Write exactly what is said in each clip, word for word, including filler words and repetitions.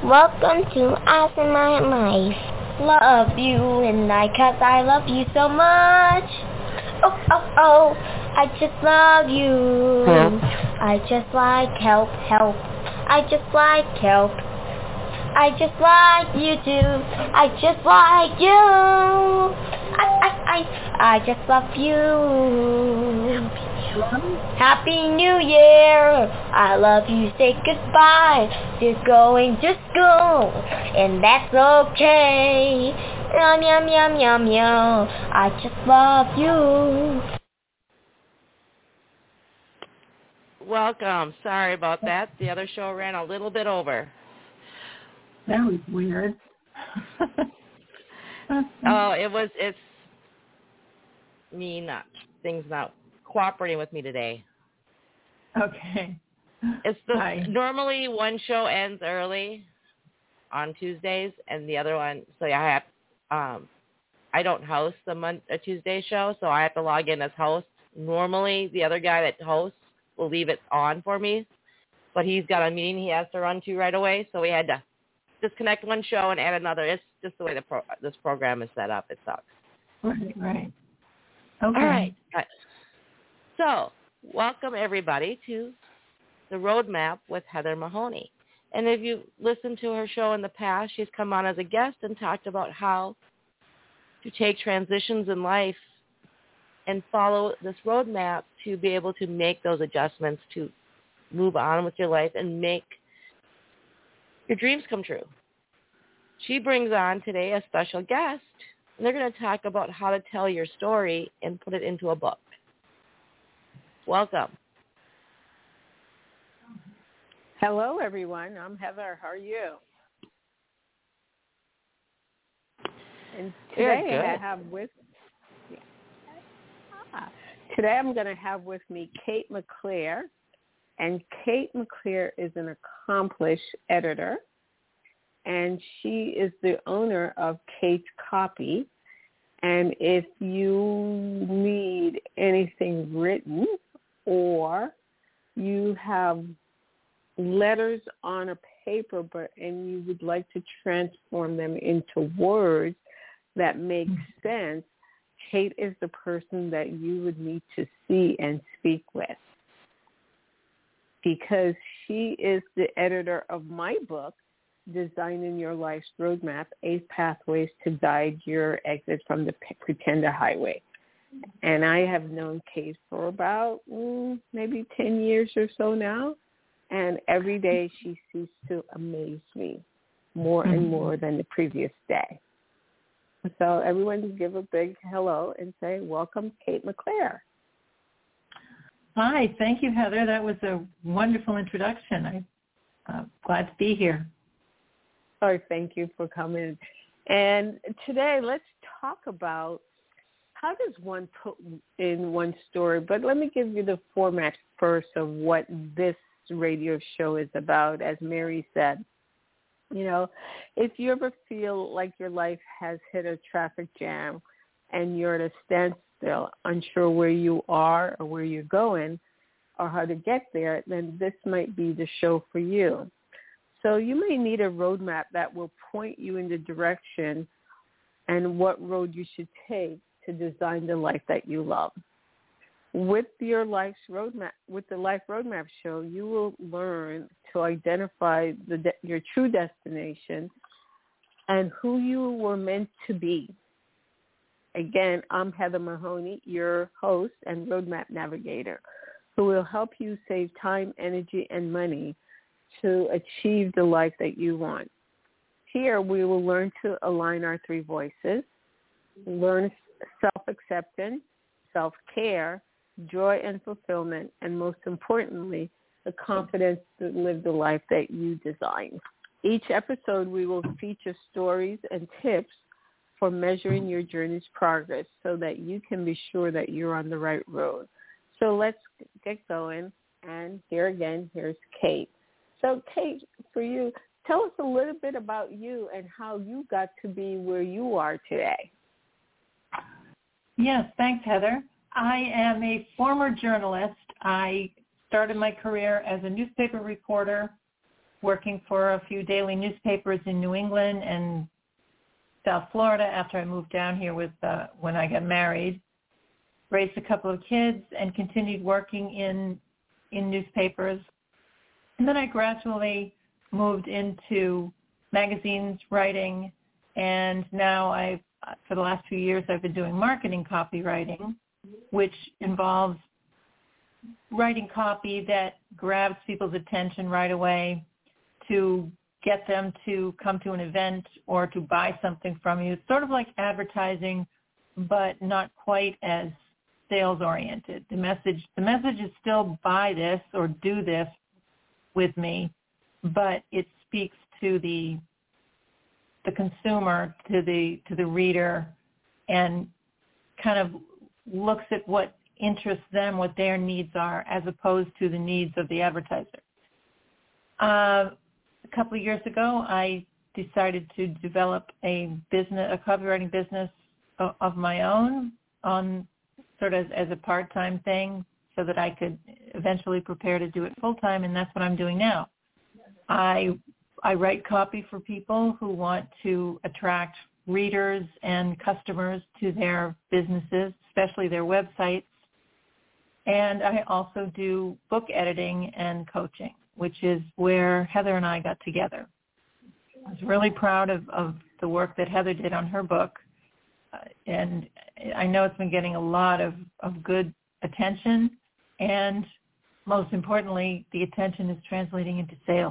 Welcome to Us in My Life. Love you and I, cause I love you so much. Oh, oh, oh, I just love you. I just like help, help. I just like help. I just like you too. I just like you. I, I, I, I just love you. Happy New Year. I love you. Say goodbye. You're going to school, and that's okay. Yum, yum, yum, yum, yum. I just love you. Welcome. Sorry about that. The other show ran a little bit over. That was weird. Oh, it was, it's me not, things not cooperating with me today. Okay. It's the, Hi. normally one show ends early on Tuesdays and the other one, so I have, um, I don't host the Mon- a Tuesday show, so I have to log in as host. Normally the other guy that hosts will leave it on for me, but he's got a meeting he has to run to right away, so we had to disconnect one show and add another. It's just the way the pro- this program is set up. It sucks. Right, right. Okay. All right. So, welcome everybody to the Roadmap with Heather Mahoney. And if you listened to her show in the past, she's come on as a guest and talked about how to take transitions in life and follow this roadmap to be able to make those adjustments to move on with your life and make your dreams come true. She brings on today a special guest, and they're going to talk about how to tell your story and put it into a book. Welcome. Hello, everyone. I'm Heather. How are you? And today I have with yeah. ah, today I'm going to have with me Kate McClare. And Kate McClare is an accomplished editor, and she is the owner of Kate's Copy. And if you need anything written or you have letters on a paper but and you would like to transform them into words that make sense, Kate is the person that you would need to see and speak with, because she is the editor of my book, Designing Your Life's Roadmap, Eight Pathways to Guide Your Exit from the Pretender Highway. And I have known Kate for about mm, maybe ten years or so now. And every day she seems to amaze me more mm-hmm. and more than the previous day. So everyone give a big hello and say, welcome, Kate McClare. Hi, thank you, Heather. That was a wonderful introduction. I'm uh, glad to be here. Oh, thank you for coming. And today, let's talk about how does one put in one story. But let me give you the format first of what this radio show is about. As Mary said, you know, if you ever feel like your life has hit a traffic jam and you're at a standstill, unsure where you are or where you're going or how to get there, then this might be the show for you. So you may need a roadmap that will point you in the direction and what road you should take to design the life that you love. With your life's roadmap, with the Life Roadmap Show, you will learn to identify the de- your true destination and who you were meant to be. Again, I'm Heather Mahoney, your host and roadmap navigator, who will help you save time, energy, and money to achieve the life that you want. Here, we will learn to align our three voices, learn self-acceptance, self-care, joy and fulfillment, and most importantly, the confidence to live the life that you design. Each episode, we will feature stories and tips for measuring your journey's progress so that you can be sure that you're on the right road. So let's get going. And here again, here's Kate. So Kate, for you, tell us a little bit about you and how you got to be where you are today. Yes, thanks, Heather. I am a former journalist. I started my career as a newspaper reporter working for a few daily newspapers in New England and South Florida after I moved down here with uh, when I got married, raised a couple of kids, and continued working in in newspapers. And then I gradually moved into magazines, writing, and now I, for the last few years, I've been doing marketing copywriting, which involves writing copy that grabs people's attention right away to get them to come to an event or to buy something from you. It's sort of like advertising, but not quite as sales-oriented. The message, the message is still buy this or do this with me, but it speaks to the the consumer, to the to the reader, and kind of looks at what interests them, what their needs are, as opposed to the needs of the advertiser. Uh, a couple of years ago, I decided to develop a business, a copywriting business of my own, on sort of as a part-time thing, so that I could eventually prepare to do it full-time, and that's what I'm doing now. I I write copy for people who want to attract readers and customers to their businesses, especially their websites. And I also do book editing and coaching, which is where Heather and I got together. I was really proud of, of the work that Heather did on her book. Uh, and I know it's been getting a lot of, of good attention. And most importantly, the attention is translating into sales.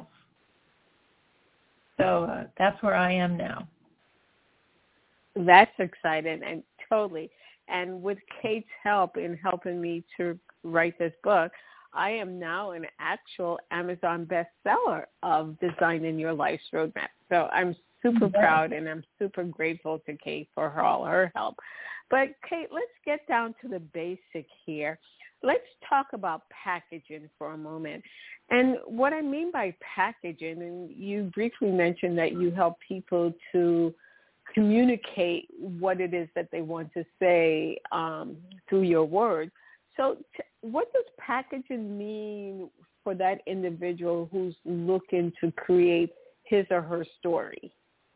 So uh, that's where I am now. That's exciting, and totally. And with Kate's help in helping me to write this book, I am now an actual Amazon bestseller of Designing Your Life's Roadmap. So I'm super proud, and I'm super grateful to Kate for her, all her help. But Kate, let's get down to the basic here. Let's talk about packaging for a moment. And what I mean by packaging, and you briefly mentioned that you help people to communicate what it is that they want to say um, through your words. So t- what does packaging mean for that individual who's looking to create his or her story?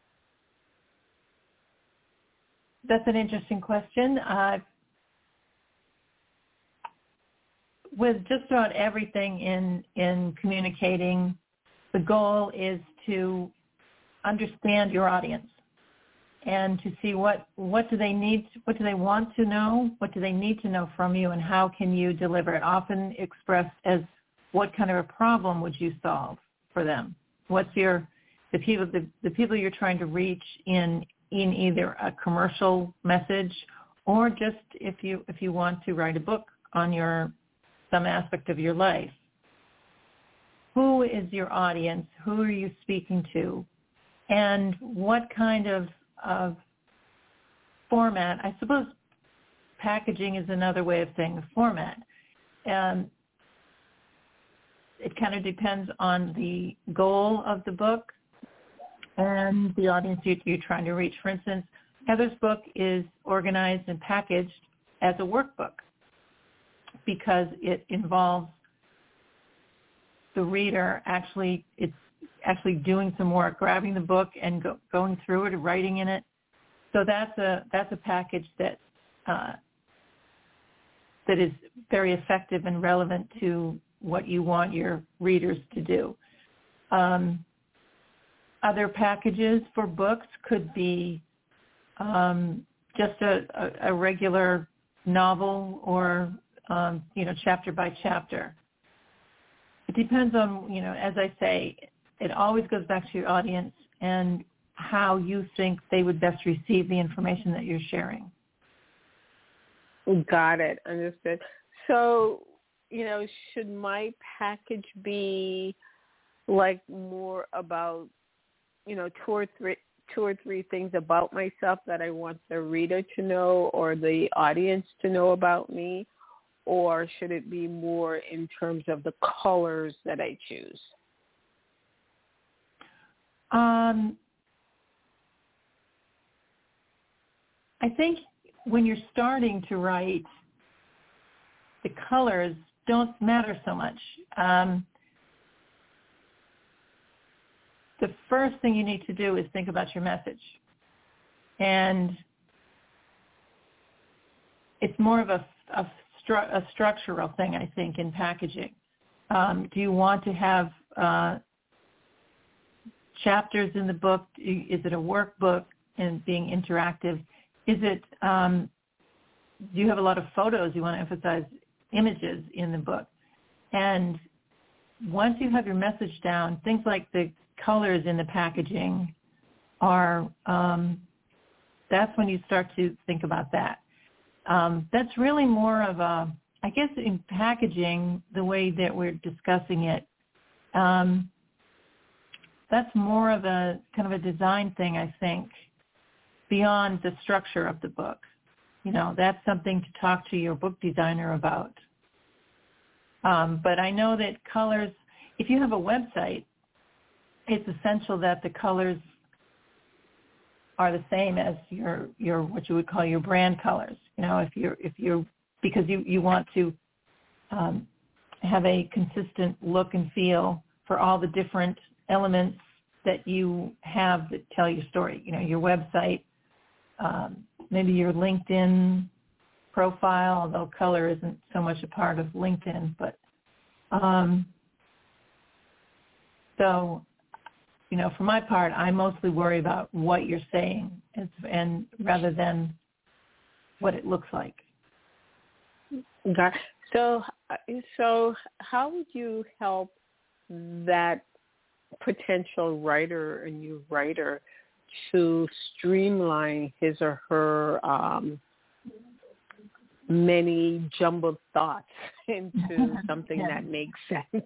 That's an interesting question. Uh, with just about everything in, in communicating, the goal is to understand your audience and to see what, what do they need, what do they want to know, what do they need to know from you, and how can you deliver it, often expressed as what kind of a problem would you solve for them? What's your, the people, the, the people you're trying to reach in, in either a commercial message or just if you, if you want to write a book on your, some aspect of your life. Who is your audience? Who are you speaking to? And what kind of, of format? I suppose packaging is another way of saying the format. And it kind of depends on the goal of the book and the audience you, you're trying to reach. For instance, Heather's book is organized and packaged as a workbook because it involves the reader actually, it's actually doing some work, grabbing the book and go, going through it, writing in it. So that's a that's a package that uh, that is very effective and relevant to what you want your readers to do. Um, other packages for books could be um, just a, a, a regular novel or um, you know, chapter by chapter. It depends on, you know, as I say, it always goes back to your audience and how you think they would best receive the information that you're sharing. Got it. Understood. So, you know, should my package be like more about, you know, two or three, two or three things about myself that I want the reader to know or the audience to know about me? Or should it be more in terms of the colors that I choose? Um, I think when you're starting to write, the colors don't matter so much. Um, the first thing you need to do is think about your message. And it's more of a, a, stru- a structural thing, I think, in packaging. Um, do you want to have uh, chapters in the book? Is it a workbook and being interactive? Is it, um, do you have a lot of photos? You want to emphasize images in the book. And once you have your message down, things like the colors in the packaging are, um, that's when you start to think about that. Um, that's really more of a, I guess in packaging, the way that we're discussing it, um, that's more of a kind of a design thing, I think, beyond the structure of the book. You know, that's something to talk to your book designer about. Um, but I know that colors, if you have a website, it's essential that the colors are the same as your, your what you would call your brand colors. You know, if you're, if you're, because you, you want to um, have a consistent look and feel for all the different elements that you have that tell your story. You know, your website, um, maybe your LinkedIn profile, although color isn't so much a part of LinkedIn, but um, so, you know, for my part, I mostly worry about what you're saying and, and rather than what it looks like. Okay. So, so how would you help that potential writer, a new writer, to streamline his or her um, many jumbled thoughts into something yeah. that makes sense?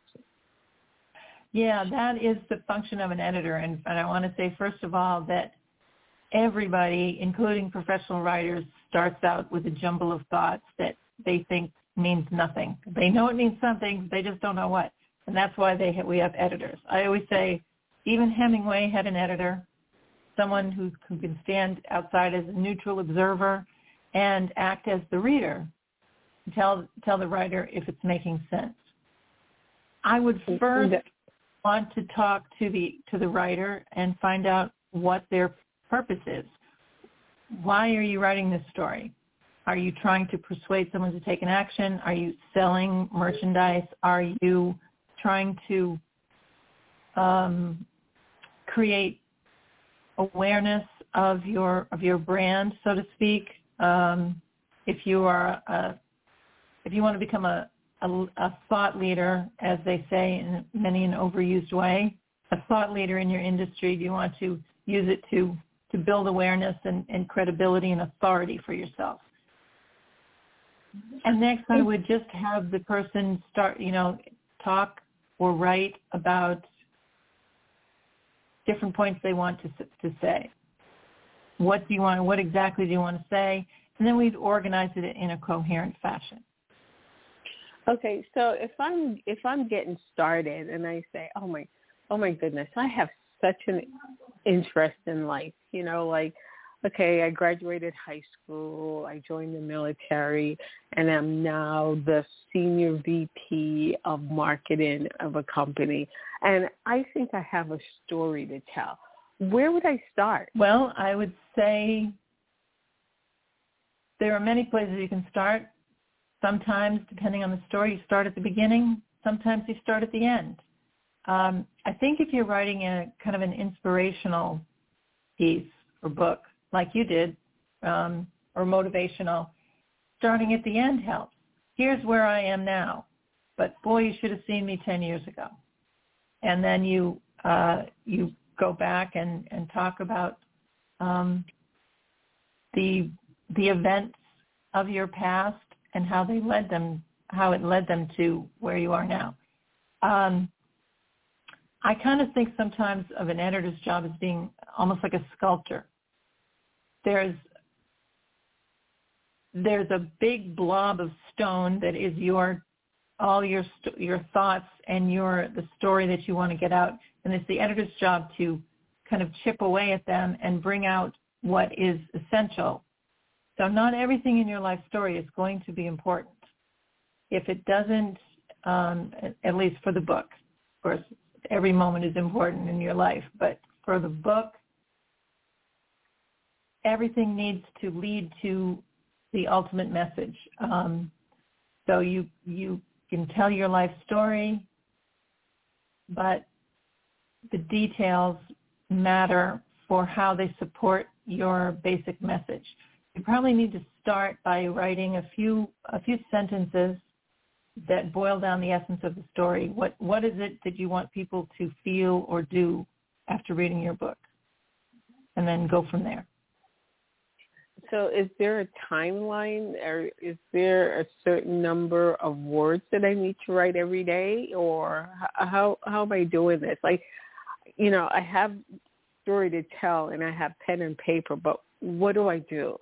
Yeah, that is the function of an editor. And, and I want to say, first of all, that everybody, including professional writers, starts out with a jumble of thoughts that they think means nothing. They know it means something, they just don't know what. And that's why they ha- we have editors. I always say, even Hemingway had an editor, someone who, who can stand outside as a neutral observer and act as the reader, and tell tell the writer if it's making sense. I would first want to talk to the to the writer and find out what their purpose is. Why are you writing this story? Are you trying to persuade someone to take an action? Are you selling merchandise? Are you trying to um, create awareness of your of your brand, so to speak? Um, if you are a, if you want to become a, a, a thought leader, as they say in many an overused way, a thought leader in your industry, do you want to use it to to build awareness and, and credibility and authority for yourself? And next, I would just have the person start, you know, talk or write about different points they want to to say. What do you want? What exactly do you want to say? And then we'd organize it in a coherent fashion. Okay, so if I'm if I'm getting started and I say, oh my, oh my goodness, I have such an interest in life, you know, like, okay, I graduated high school, I joined the military, and I'm now the senior V P of marketing of a company, and I think I have a story to tell. Where would I start? Well, I would say there are many places you can start. Sometimes, depending on the story, you start at the beginning. Sometimes you start at the end. Um, I think if you're writing a kind of an inspirational piece or book, like you did, um, or motivational, starting at the end helps. Here's where I am now, but boy, you should have seen me ten years ago. And then you uh, you go back and, and talk about um, the the events of your past and how they led them, how it led them to where you are now. Um, I kind of think sometimes of an editor's job as being almost like a sculptor. There's there's a big blob of stone that is your all your your thoughts and your the story that you want to get out, and it's the editor's job to kind of chip away at them and bring out what is essential. So not everything in your life story is going to be important. If it doesn't, um, at least for the book, of course, every moment is important in your life. But for the book, everything needs to lead to the ultimate message. Um, so you you can tell your life story, but the details matter for how they support your basic message. You probably need to start by writing a few a few sentences that boil down the essence of the story. What what is it that you want people to feel or do after reading your book? And then go from there. So is there a timeline, or is there a certain number of words that I need to write every day, or how how am I doing this? Like, you know, I have story to tell and I have pen and paper, but what do I do?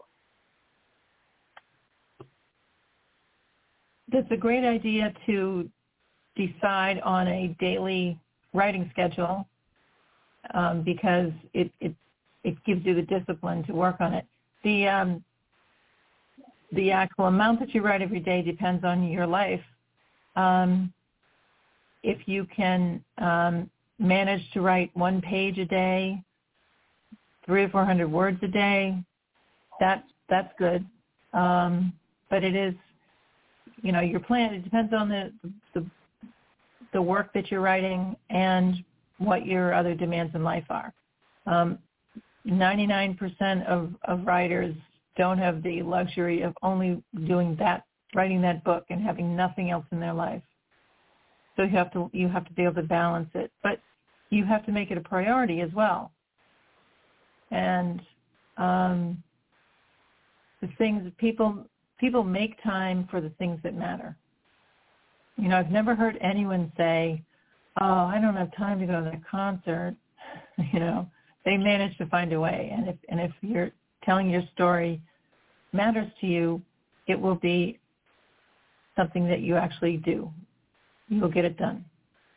It's a great idea to decide on a daily writing schedule um, because it, it it gives you the discipline to work on it. The um, the actual amount that you write every day depends on your life. Um, if you can um, manage to write one page a day, three or four hundred words a day, that's that's good. Um, but it is, you know, your plan. It depends on the the the work that you're writing and what your other demands in life are. Um, ninety-nine percent of, of writers don't have the luxury of only doing that, writing that book and having nothing else in their life. So you have to you have to be able to balance it, but you have to make it a priority as well. And um, the things people people make time for the things that matter. You know, I've never heard anyone say, "Oh, I don't have time to go to that concert." You know. They manage to find a way, and if and if you're telling your story matters to you, it will be something that you actually do. You'll get it done.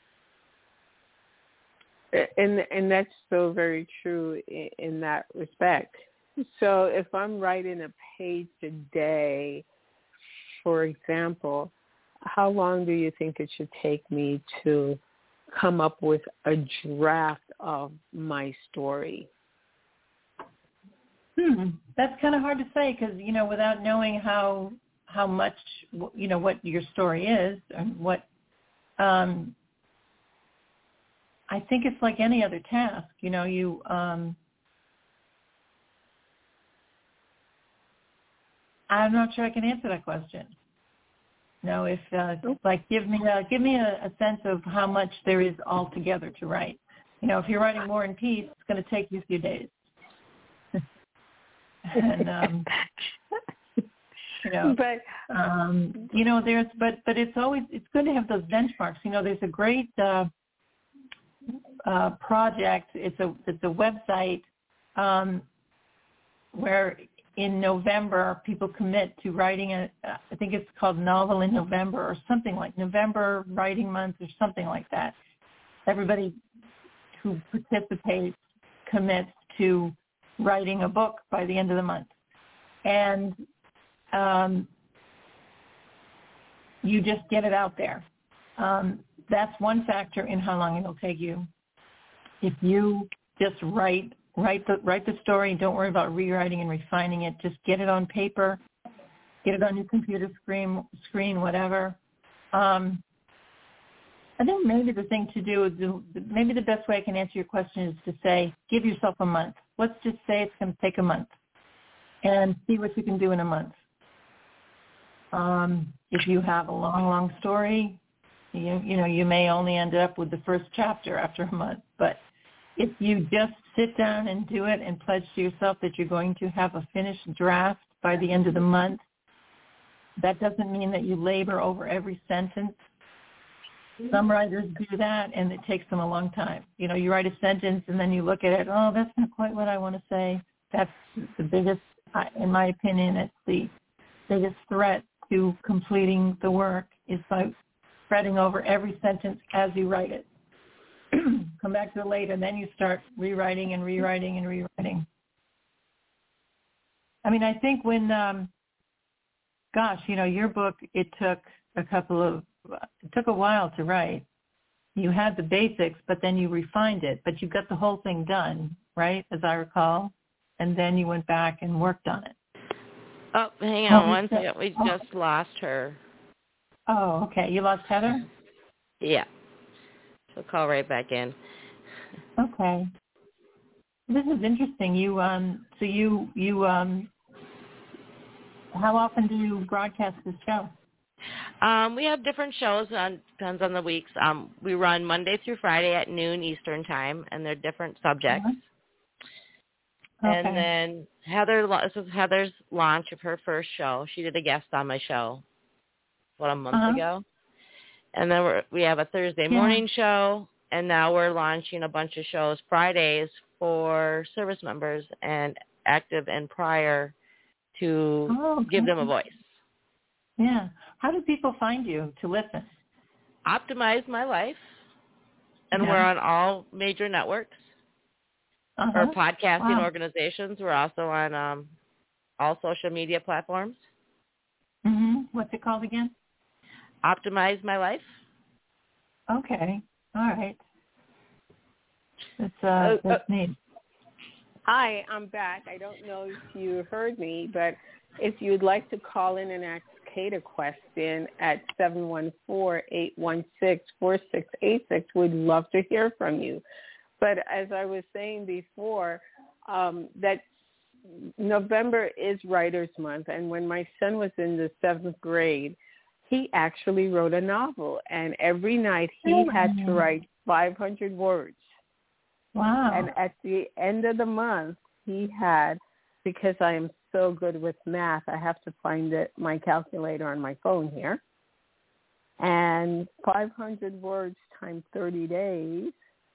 And and that's so very true in, in that respect. So if I'm writing a page a day, for example, how long do you think it should take me to come up with a draft of my story? Hmm. That's kind of hard to say because, you know, without knowing how how much, you know, what your story is and what, um, I think it's like any other task. You know, you, um, I'm not sure I can answer that question. No, if uh, like give me a, give me a, a sense of how much there is altogether to write. You know, if you're writing War and Peace, it's going to take you a few days. and um, you know, but um, you know, there's but but it's always it's good to have those benchmarks. You know, there's a great uh, uh, project. It's a it's a website um, where in November, people commit to writing a, I think it's called Novel in November or something like November Writing Month or something like that. Everybody who participates commits to writing a book by the end of the month. And um, you just get it out there. Um, that's one factor in how long it'll take you. If you just write Write the write the story. Don't worry about rewriting and refining it. Just get it on paper, get it on your computer screen, screen, whatever. Um, I think maybe the thing to do is maybe the best way I can answer your question is to say, give yourself a month. Let's just say it's going to take a month, and see what you can do in a month. Um, if you have a long, long story, you you know you may only end up with the first chapter after a month, but if you just sit down and do it and pledge to yourself that you're going to have a finished draft by the end of the month, that doesn't mean that you labor over every sentence. Some writers do that, and it takes them a long time. You know, you write a sentence, and then you look at it, oh, that's not quite what I want to say. That's the biggest, in my opinion, it's the biggest threat to completing the work is by fretting over every sentence as you write it. Come back to it later, and then you start rewriting and rewriting and rewriting. I mean, I think when, um, gosh, you know, your book, it took a couple of, it took a while to write. you had the basics, but then you refined it, but you got the whole thing done, right, as I recall, and then you went back and worked on it. Oh, hang on Oh, one so- second. We oh. just lost her. Oh, okay. You lost Heather? Yeah. She'll call right back in. Okay. This is interesting. You um so you you um how often do you broadcast this show? Um, we have different shows on depends on the weeks. Um, we run Monday through Friday at noon Eastern time, and they're different subjects. Uh-huh. Okay. And then Heather, this is Heather's launch of her first show. She did a guest on my show about a month Uh-huh. ago. And then we're, we have a Thursday Yeah. morning show, and now we're launching a bunch of shows Fridays for service members and active and prior to Oh, okay. give them a voice. Yeah. How do people find you to listen? Optimize My Life, and Yeah. we're on all major networks. Uh-huh. For podcasting Wow. organizations, we're also on um, all social media platforms. Mm-hmm. What's it called again? Optimize My Life. Okay. All right. That's uh, that's neat. Hi, I'm back. I don't know if you heard me, but if you'd like to call in and ask Kate a question at seven one four, eight one six, four six eight six, we'd love to hear from you. But as I was saying before, um, that November is Writer's Month, and when my son was in the seventh grade, he actually wrote a novel, and every night he had to write five hundred words. Wow. And at the end of the month, he had, because I am so good with math, I have to find it, my calculator on my phone here, and five hundred words times thirty days,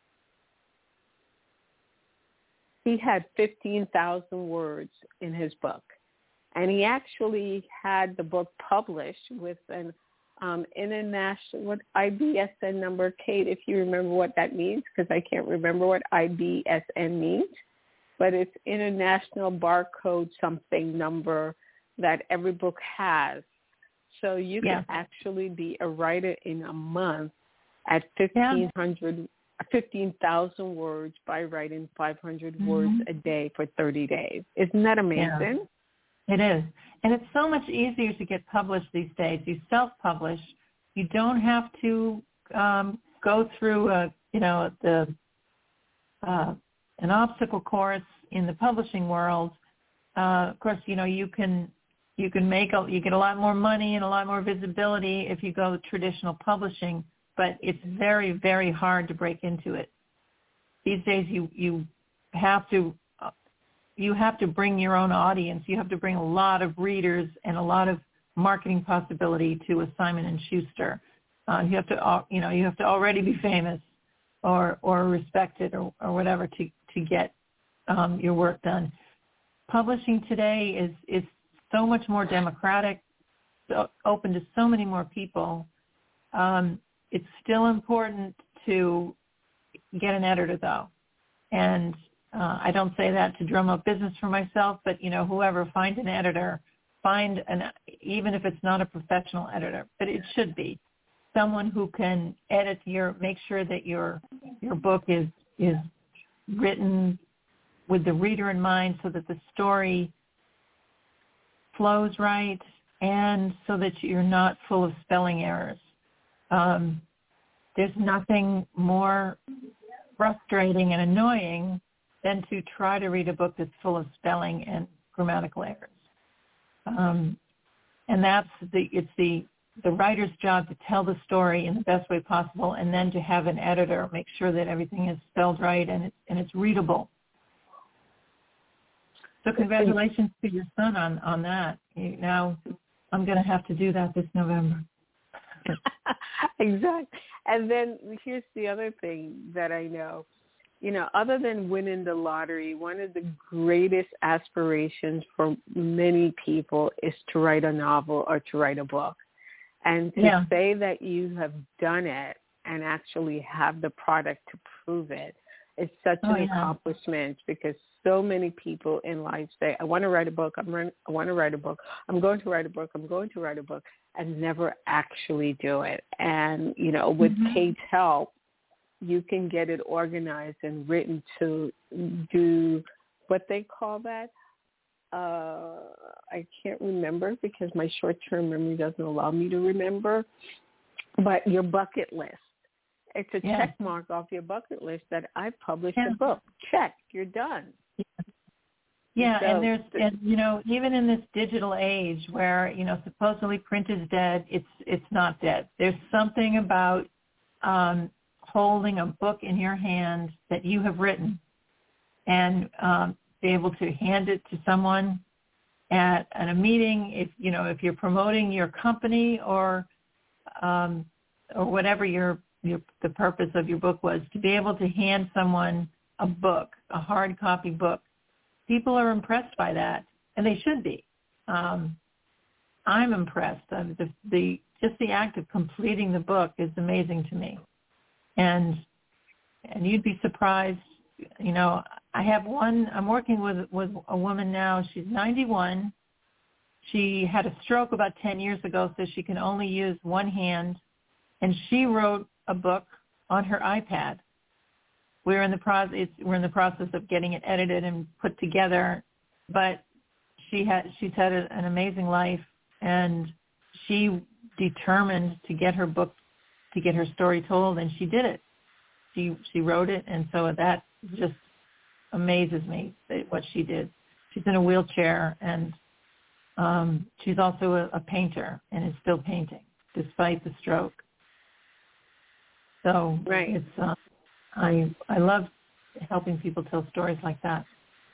he had fifteen thousand words in his book. And he actually had the book published with an um, international, what I B S N number, Kate, if you remember what that means, because I can't remember what I B S N means, but it's International Barcode something number that every book has. So you Yeah. can actually be a writer in a month at fifteen hundred, yeah. fifteen thousand words by writing five hundred mm-hmm. words a day for thirty days. Isn't that amazing? Yeah. It is. And it's so much easier to get published these days. You self-publish. You don't have to um, go through, a, you know, the uh, an obstacle course in the publishing world. Uh, of course, you know, you can you can make a, you get a lot more money and a lot more visibility if you go traditional publishing, but it's very, very hard to break into it. These days, you you have to. You have to bring your own audience. You have to bring a lot of readers and a lot of marketing possibility to a Simon and Schuster. Uh, you have to, you know, you have to already be famous or or respected or, or whatever to to get um, your work done. Publishing today is is so much more democratic, so open to so many more people. Um, it's still important to get an editor, though, and Uh, I don't say that to drum up business for myself, but, you know, whoever, find an editor, find an, even if it's not a professional editor, but it should be someone who can edit your, make sure that your, your book is, is written with the reader in mind so that the story flows right and so that you're not full of spelling errors. Um, there's nothing more frustrating and annoying than to try to read a book that's full of spelling and grammatical errors. Um, and that's the, it's the, the writer's job to tell the story in the best way possible and then to have an editor make sure that everything is spelled right and it's, and it's readable. So congratulations to your son on, on that. You, now I'm going to have to do that this November. Exactly. And then here's the other thing that I know. You know, other than winning the lottery, one of the greatest aspirations for many people is to write a novel or to write a book. And to yeah. say that you have done it and actually have the product to prove it is such oh, an yeah. accomplishment, because so many people in life say, I want to write a book, I'm run- I want to write a book, I'm going to write a book, I'm going to write a book, and never actually do it. And, you know, with mm-hmm. Kate's help, you can get it organized and written to do what they call that. Uh, I can't remember because my short-term memory doesn't allow me to remember, but your bucket list. It's a yeah. check mark off your bucket list that I've published yeah. a book. Check, you're done. Yeah, yeah so, and there's, and, you know, even in this digital age where, you know, supposedly print is dead, it's it's not dead. There's something about um, holding a book in your hand that you have written and um, be able to hand it to someone at, at a meeting, if, you know, if you're promoting your company or um, or whatever your Your, the purpose of your book was, to be able to hand someone a book, a hard copy book. People are impressed by that, and they should be. Um, I'm impressed. Uh, the, the just the act of completing the book is amazing to me, and and you'd be surprised. You know, I have one. I'm working with with a woman now. She's ninety-one. She had a stroke about ten years ago, so she can only use one hand, and she wrote a book on her iPad. We're in the process. We're in the process of getting it edited and put together. But she had she's had a, an amazing life, and she determined to get her book, to get her story told, and she did it. She she wrote it, and so that just amazes me, what she did. She's in a wheelchair, and um, she's also a, a painter, and is still painting despite the stroke. So right. it's uh, I I love helping people tell stories like that.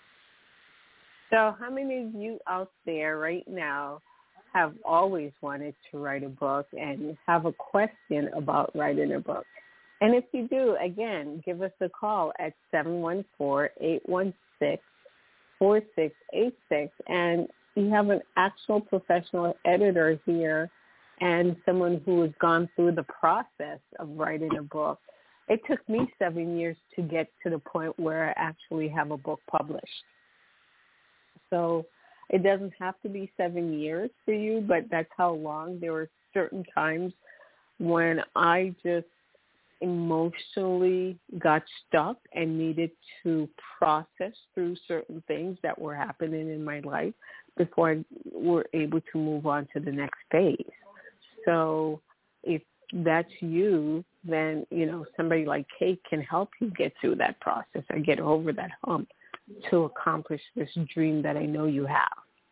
So how many of you out there right now have always wanted to write a book and have a question about writing a book? And if you do, again, give us a call at seven one four, eight one six, four six eight six. And you have an actual professional editor here and someone who has gone through the process of writing a book. It took me seven years to get to the point where I actually have a book published. So it doesn't have to be seven years for you, but that's how long. There were certain times when I just emotionally got stuck and needed to process through certain things that were happening in my life before I were able to move on to the next phase. So if that's you, then, you know, somebody like Kate can help you get through that process or get over that hump to accomplish this dream that I know you have.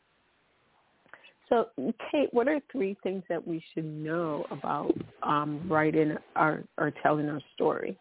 So, Kate, what are three things that we should know about um, writing our, or telling our story?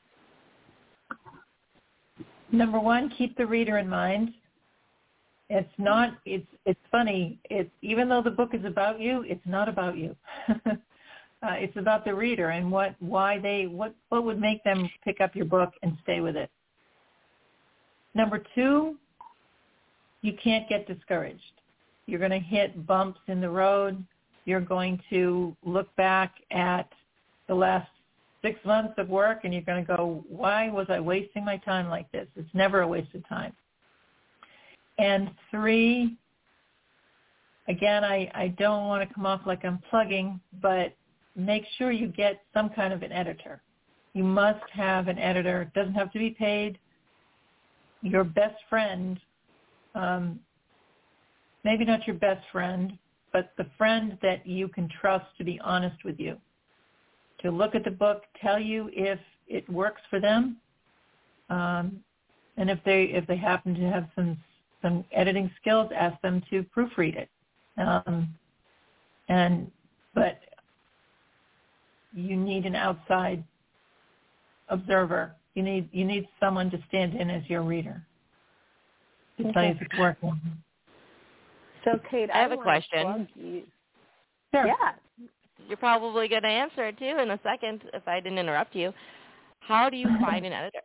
Number one, keep the reader in mind. It's not, it's it's funny, it's, even though the book is about you, it's not about you. uh, it's about the reader and what, why they, what, what would make them pick up your book and stay with it. Number two, you can't get discouraged. You're going to hit bumps in the road. You're going to look back at the last six months of work and you're going to go, why was I wasting my time like this? It's never a waste of time. And three, again, I, I don't want to come off like I'm plugging, but make sure you get some kind of an editor. You must have an editor. It doesn't have to be paid. Your best friend, um, maybe not your best friend, but the friend that you can trust to be honest with you, to look at the book, tell you if it works for them, um, and if they if they happen to have some some editing skills, ask them to proofread it. Um, and but you need an outside observer. You need you need someone to stand in as your reader to okay. tell you if it's working. So, Kate, I have I a question. Sure. Yeah. You're probably going to answer it, too, in a second if I didn't interrupt you. How do you find an editor?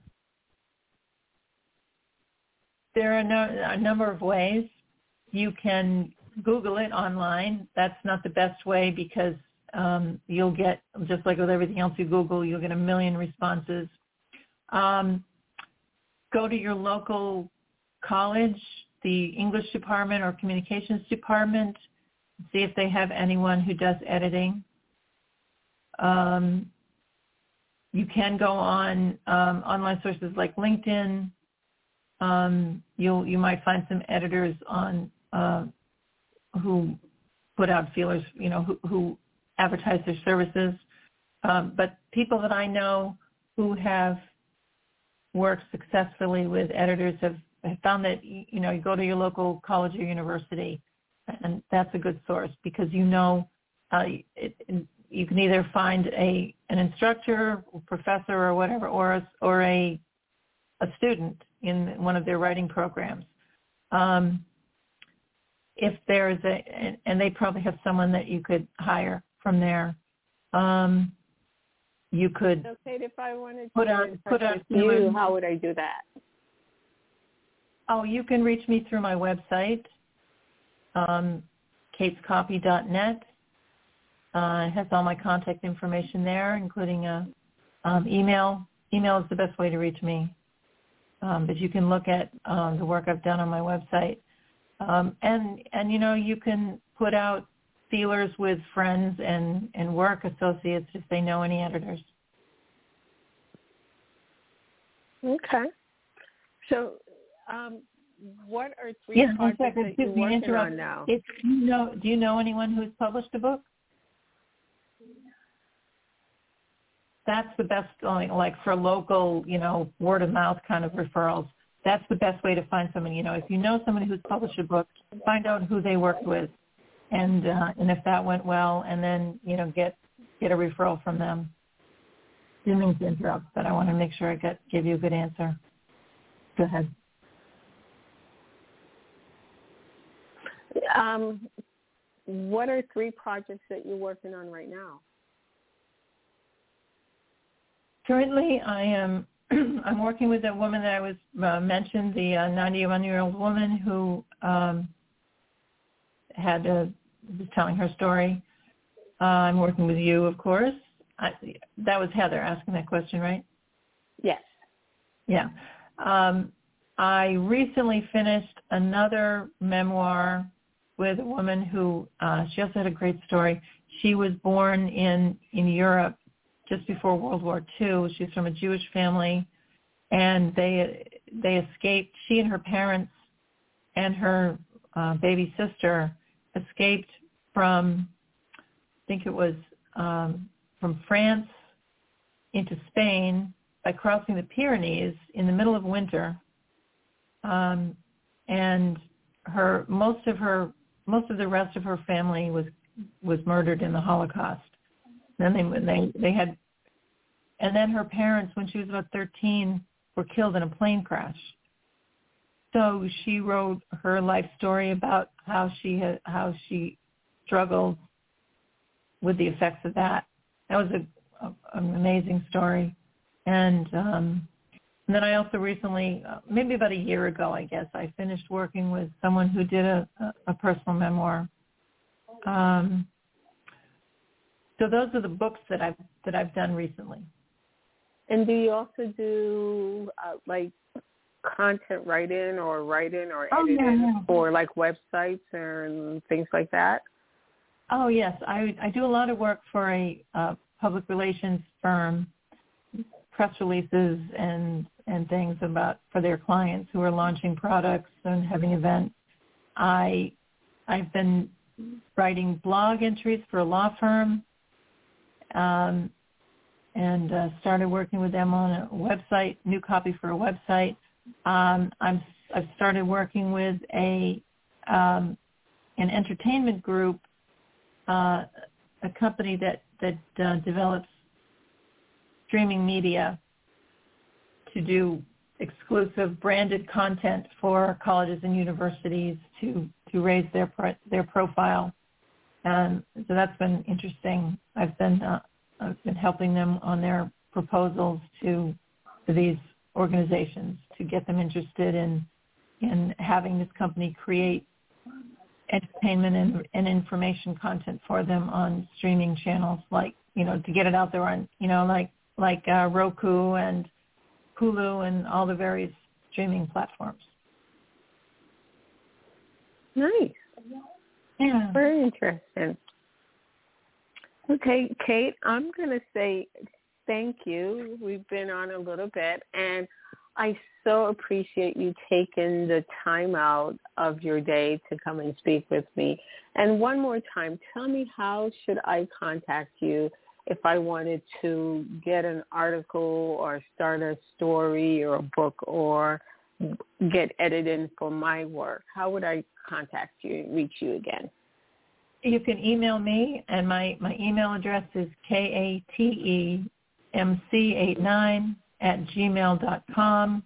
There are no, a number of ways. You can Google it online. That's not the best way because um, you'll get, just like with everything else you Google, you'll get a million responses. Um, go to your local college, the English department or communications department, see if they have anyone who does editing. Um, you can go on um, online sources like LinkedIn. Um, you'll you might find some editors on uh, who put out feelers, you know, who, who advertise their services. Um, but people that I know who have worked successfully with editors have, have found that, you know, you go to your local college or university, and that's a good source because you know uh, it, it, you can either find a an instructor, professor, or whatever, or a, or a a student in one of their writing programs. Um, if there's a, and they probably have someone that you could hire from there. Um, you could okay, if I wanted to put on put on you, how would I do that? Oh, you can reach me through my website, um, kates copy dot net. Uh, it has all my contact information there, including a um, email. Email is the best way to reach me. Um, but you can look at um, the work I've done on my website. Um, and, and, you know, you can put out feelers with friends and, and work associates if they know any editors. Okay. So um, what are three yeah, projects second, that you're working interrupt. on now? If you know, do you know anyone who's published a book? That's the best, like, like for local, you know, word of mouth kind of referrals. That's the best way to find someone. You know, if you know somebody who's published a book, find out who they worked with, and uh, and if that went well, and then, you know, get get a referral from them. Didn't mean to interrupt, but I want to make sure I get give you a good answer. Go ahead. Um, what are three projects that you're working on right now? Currently, I am I'm working with a woman that I was uh, mentioned, the uh, ninety-one-year-old woman who um, had a, was telling her story. Uh, I'm working with you, of course. I, that was Heather asking that question, right? Yes. Yeah. Um, I recently finished another memoir with a woman who, uh, she also had a great story. She was born in, in Europe just before World War Two. She's from a Jewish family, and they they escaped. She and her parents and her uh, baby sister escaped from, I think it was um, from France into Spain by crossing the Pyrenees in the middle of winter. Um, and her most of her most of the rest of her family was was murdered in the Holocaust. Then they they they had, and then her parents, when she was about thirteen, were killed in a plane crash. So she wrote her life story about how she had how she struggled with the effects of that. That was a, a an amazing story, and um, and then I also recently, uh, maybe about a year ago, I guess, I finished working with someone who did a, a, a personal memoir. Um, So those are the books that I've that I've done recently. And do you also do uh, like content writing or writing or oh, editing yeah, yeah. for like websites and things like that? Oh yes, I I do a lot of work for a uh, public relations firm, press releases and and things about for their clients who are launching products and having events. I I've been writing blog entries for a law firm. Um, and uh, started working with them on a website, new copy for a website. Um, I'm, I've started working with a um, an entertainment group, uh, a company that that uh, develops streaming media to do exclusive branded content for colleges and universities to to raise their pro- their profile. And so that's been interesting. I've been uh, I've been helping them on their proposals to, to these organizations to get them interested in in having this company create entertainment and, and information content for them on streaming channels, like, you know, to get it out there on, you know, like like uh, Roku and Hulu and all the various streaming platforms. Nice. Yeah. Very interesting. Okay, Kate, I'm going to say thank you. We've been on a little bit, and I so appreciate you taking the time out of your day to come and speak with me. And one more time, tell me, how should I contact you if I wanted to get an article or start a story or a book or get edited for my work? How would I contact you and reach you again? You can email me, and my, my email address is K A T E M C eighty-nine at gmail dot com.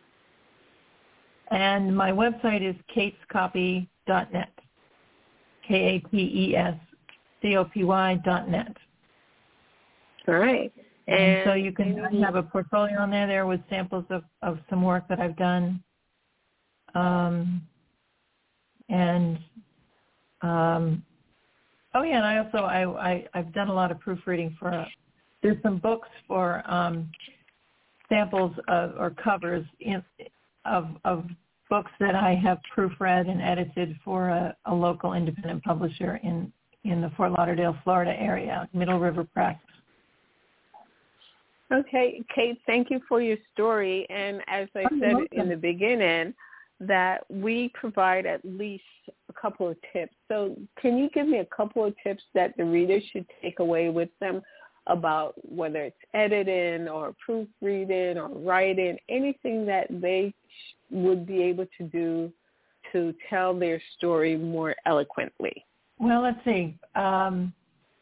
And my website is kates copy dot net, K A T E S C O P Y dot net. All right. And, and so you can I have a portfolio on there there with samples of, of some work that I've done. Um, and, um, oh, yeah, and I also, I, I, I've done a lot of proofreading for, uh, there's some books for um, samples of, or covers in, of, of books that I have proofread and edited for a, a local independent publisher in, in the Fort Lauderdale, Florida area, Middle River Press. Okay, Kate, thank you for your story. And as I Oh, said in the beginning, that we provide at least a couple of tips. So can you give me a couple of tips that the readers should take away with them about whether it's editing or proofreading or writing, anything that they sh- would be able to do to tell their story more eloquently? Well, let's see. Um,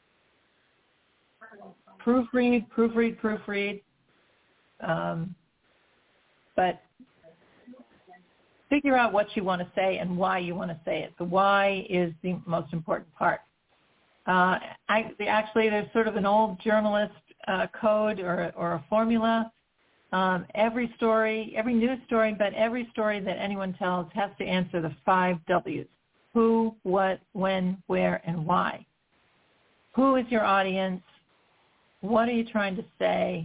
proofread, proofread, proofread. Um, but figure out what you want to say and why you want to say it. The why is the most important part. Uh, I, actually, there's sort of an old journalist uh, code or, or a formula. Um, every story, every news story, but every story that anyone tells has to answer the five W's. Who, what, when, where, and why. Who is your audience? What are you trying to say?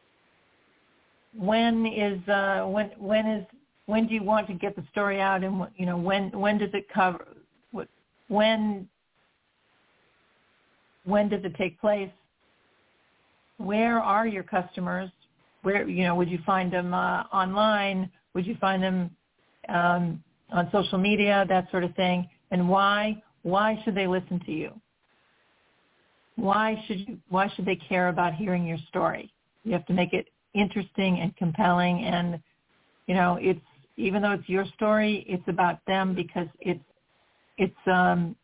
When is uh, when when is when do you want to get the story out, and you know when when does it cover? What when when does it take place? Where are your customers? Where you know would you find them uh, online? Would you find them um, on social media? That sort of thing. And why why should they listen to you? Why should you, why should they care about hearing your story? You have to make it interesting and compelling, and you know it's even though it's your story, it's about them because it's it's um,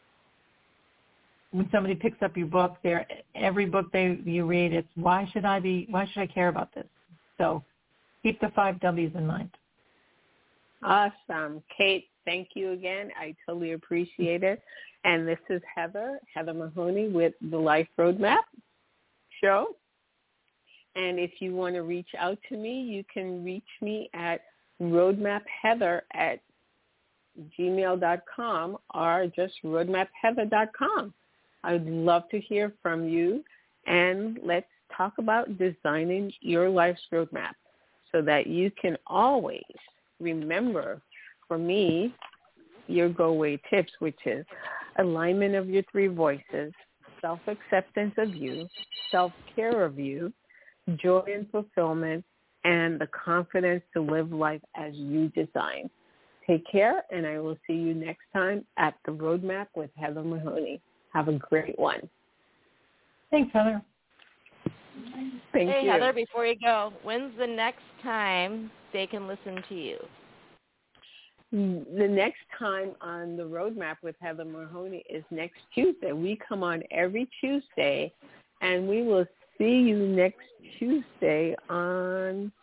when somebody picks up your book, there every book they you read, it's why should I be why should I care about this? So keep the five W's in mind. Awesome. Kate, thank you again. I totally appreciate it. And this is Heather, Heather Mahoney with the Life Roadmap Show. And if you want to reach out to me, you can reach me at roadmapheather at gmail dot com or just roadmapheather dot com. I'd love to hear from you, and let's talk about designing your life's roadmap so that you can always remember, for me, your go-away tips, which is alignment of your three voices, self-acceptance of you, self-care of you, joy and fulfillment, and the confidence to live life as you design. Take care, and I will see you next time at The Roadmap with Heather Mahoney. Have a great one. Thanks, Heather. Thank hey, you. Heather, before you go, when's the next time they can listen to you? The next time on The Roadmap with Heather Mahoney is next Tuesday. We come on every Tuesday, and we will see you next Tuesday on,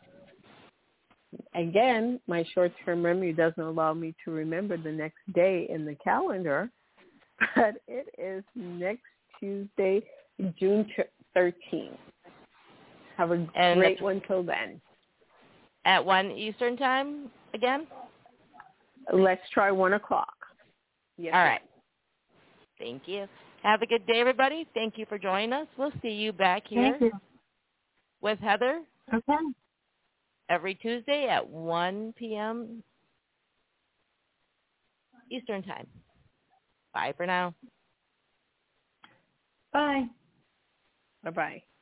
again, my short-term memory doesn't allow me to remember the next day in the calendar, but it is next Tuesday, June thirteenth. Have a and great one till then. At one Eastern time again? Let's try one o'clock. Yes, all right. Thank you. Have a good day, everybody. Thank you for joining us. We'll see you back here Thank you. with Heather Okay. every Tuesday at one p.m. Eastern time. Bye for now. Bye. Bye-bye.